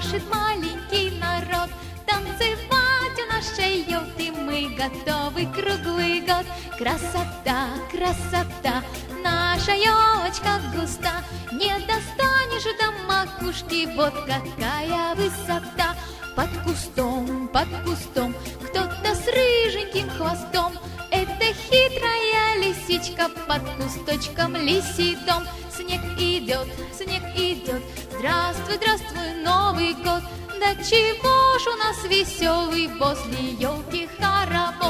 спешит маленький народ. Танцевать у нашей елки мы готовы круглый год. Красота, красота, наша елочка густа, не достанешь до макушки, вот какая высота. Под кустом, кто-то с рыженьким хвостом. Это хитрая лисичка, под кусточком лисий дом. Снег идет, здравствуй, здравствуй, Новый год. Да чего ж у нас веселый возле елки хоровод.